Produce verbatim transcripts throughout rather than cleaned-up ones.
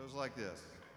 Goes like this.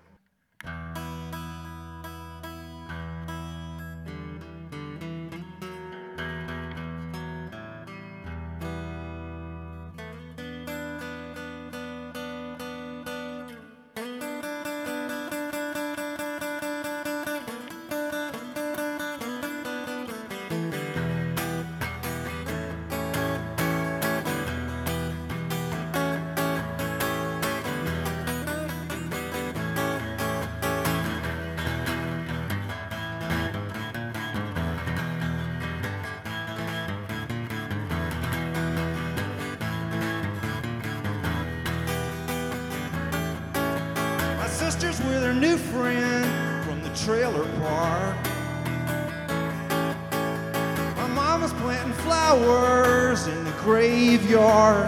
Sisters with her new friend from the trailer park. My mama's planting flowers in the graveyard.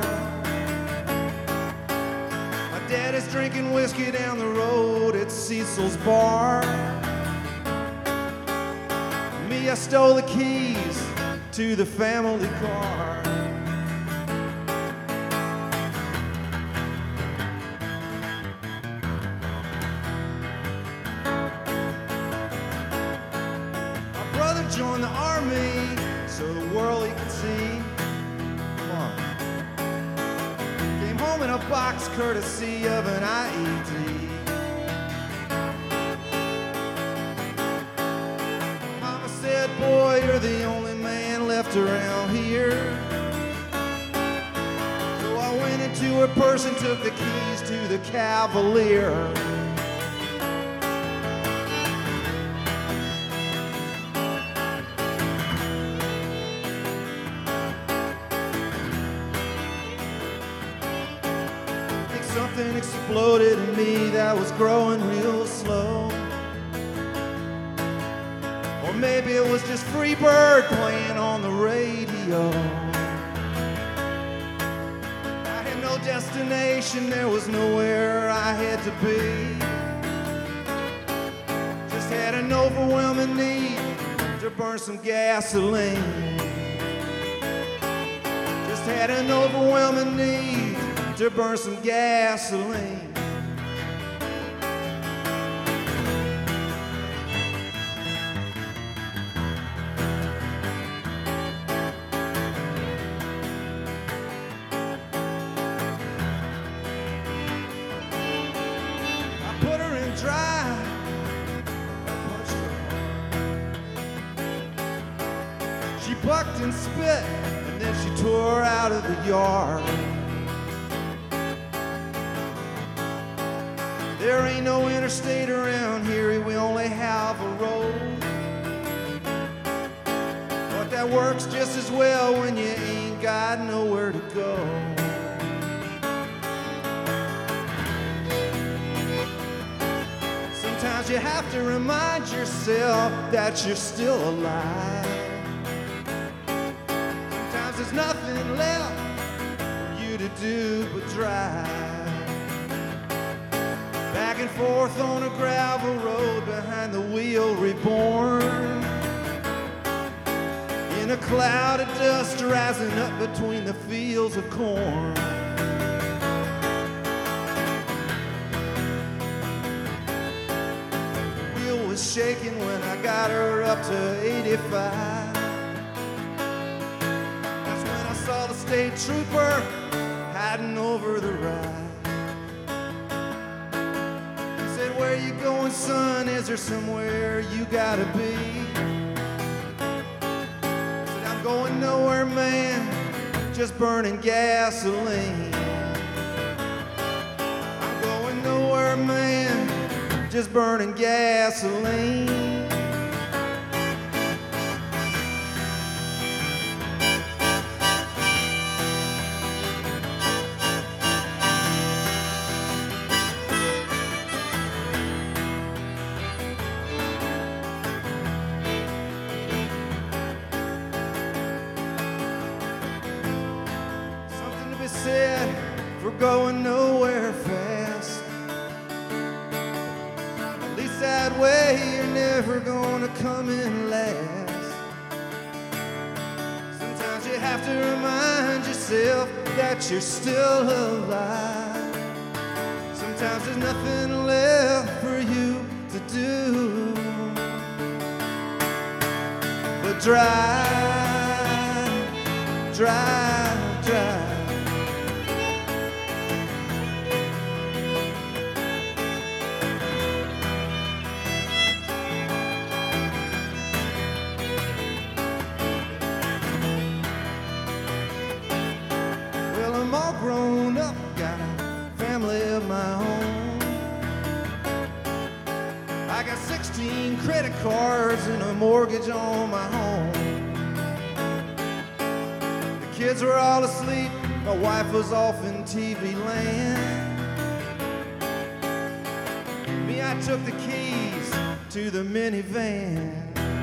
My dad is drinking whiskey down the road at Cecil's bar. Me, I stole the keys to the family car. Joined the army so the world he could see. Come on. Came home in a box courtesy of an I E D. Mama said, boy, you're the only man left around here. So I went into her purse and took the keys to the Cavalier. Something exploded in me that was growing real slow. Or maybe it was just Freebird playing on the radio. I had no destination, there was nowhere I had to be. Just had an overwhelming need to burn some gasoline. Just had an overwhelming need to burn some gasoline. I put her in dry. She bucked and spit, and then she tore out of the yard. There ain't no interstate around here, we only have a road. But that works just as well when you ain't got nowhere to go. Sometimes you have to remind yourself that you're still alive. Sometimes there's nothing left for you to do but drive. Back and forth on a gravel road behind the wheel reborn. In a cloud of dust rising up between the fields of corn. The wheel was shaking when I got her up to eighty-five. That's when I saw the state trooper hiding over the ride. Where you going, son? Is there somewhere you gotta be? I said, I'm going nowhere, man, just burning gasoline. I'm going nowhere, man, just burning gasoline. Said we're going nowhere fast. At least that way you're never gonna come in last. Sometimes you have to remind yourself that you're still alive. Sometimes Sometimes there's nothing left for you to do but drive, drive, drive. Well, I'm all grown up, got a family of my own. I got sixteen credit cards and a mortgage on my home. The kids were all asleep, my wife was off in T V land. Me, I took the keys to the minivan.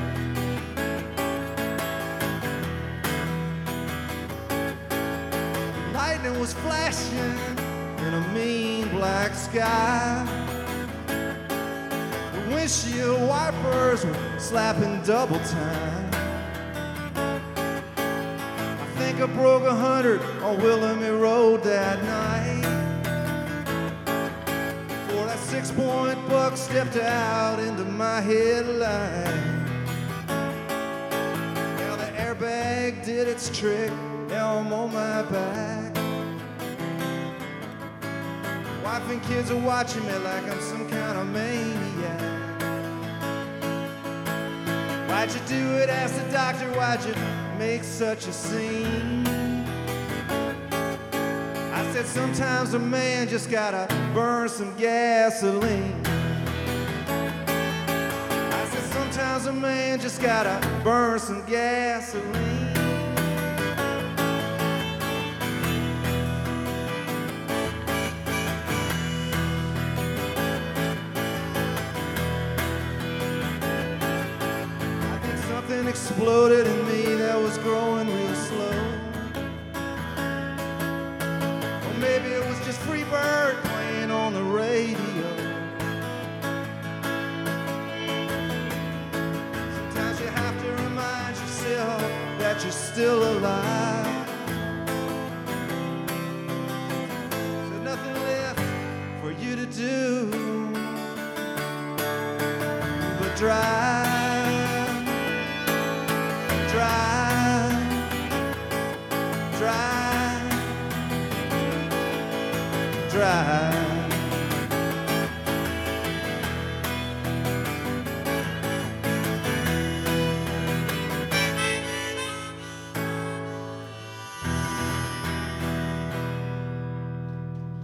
Lightning was flashing in a mean black sky. The windshield wipers were slapping double time. I think I broke a hundred on Willamette Road that night, before that six-point buck stepped out into my headlight. Now the airbag did its trick, now I'm on my back. Wife and kids are watching me like I'm some kind of maniac. Why'd you do it? Asked the doctor, why'd you make such a scene? I said sometimes a man just gotta burn some gasoline. I said sometimes a man just gotta burn some gasoline. Something exploded in me that was growing real slow. Or maybe it was just Freebird playing on the radio. Sometimes you have to remind yourself that you're still alive. There's nothing left for you to do but drive. Drive, drive, drive.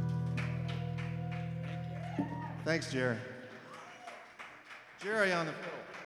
Thanks, Jerry. Jerry on the fiddle.